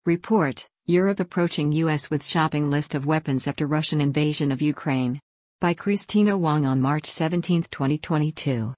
Report: Europe approaching US with shopping list of weapons after Russian invasion of Ukraine. By Christina Wong on March 17, 2022.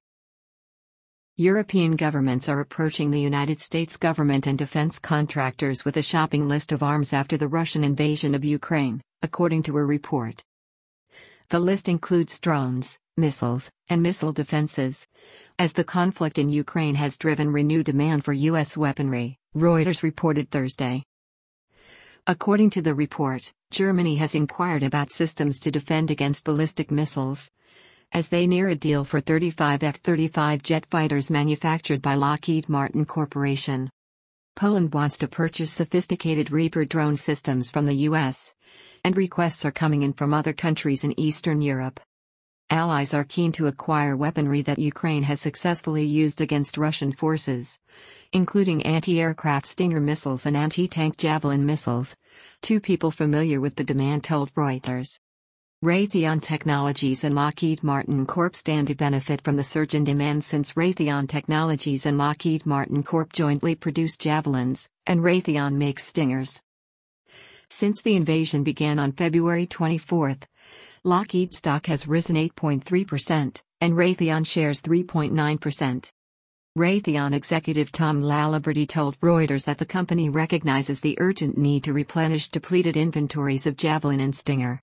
European governments are approaching the United States government and defense contractors with a shopping list of arms after the Russian invasion of Ukraine, according to a report. The list includes drones, missiles, and missile defenses. As the conflict in Ukraine has driven renewed demand for U.S. weaponry, Reuters reported Thursday. According to the report, Germany has inquired about systems to defend against ballistic missiles, as they near a deal for 35 F-35 jet fighters manufactured by Lockheed Martin Corporation. Poland wants to purchase sophisticated Reaper drone systems from the U.S., and requests are coming in from other countries in Eastern Europe. Allies are keen to acquire weaponry that Ukraine has successfully used against Russian forces, including anti-aircraft Stinger missiles and anti-tank Javelin missiles, two people familiar with the demand told Reuters. Raytheon Technologies and Lockheed Martin Corp stand to benefit from the surge in demand since Raytheon Technologies and Lockheed Martin Corp jointly produce Javelins, and Raytheon makes Stingers. Since the invasion began on February 24, Lockheed stock has risen 8.3%, and Raytheon shares 3.9%. Raytheon executive Tom Laliberty told Reuters that the company recognizes the urgent need to replenish depleted inventories of Javelin and Stinger.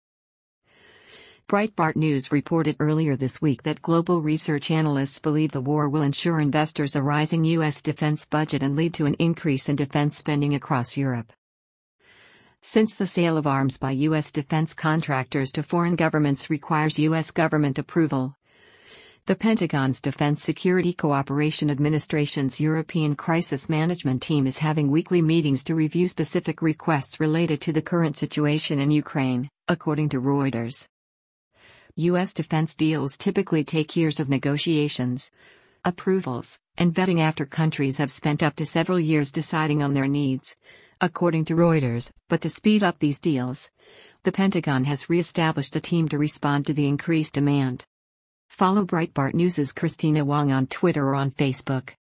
Breitbart News reported earlier this week that global research analysts believe the war will ensure investors a rising U.S. defense budget and lead to an increase in defense spending across Europe. Since the sale of arms by U.S. defense contractors to foreign governments requires U.S. government approval, the Pentagon's Defense Security Cooperation Administration's European Crisis Management Team is having weekly meetings to review specific requests related to the current situation in Ukraine, according to Reuters. U.S. defense deals typically take years of negotiations, approvals, and vetting after countries have spent up to several years deciding on their needs, according to Reuters. But to speed up these deals, the Pentagon has re-established a team to respond to the increased demand. Follow Breitbart News' Christina Wong on Twitter or on Facebook.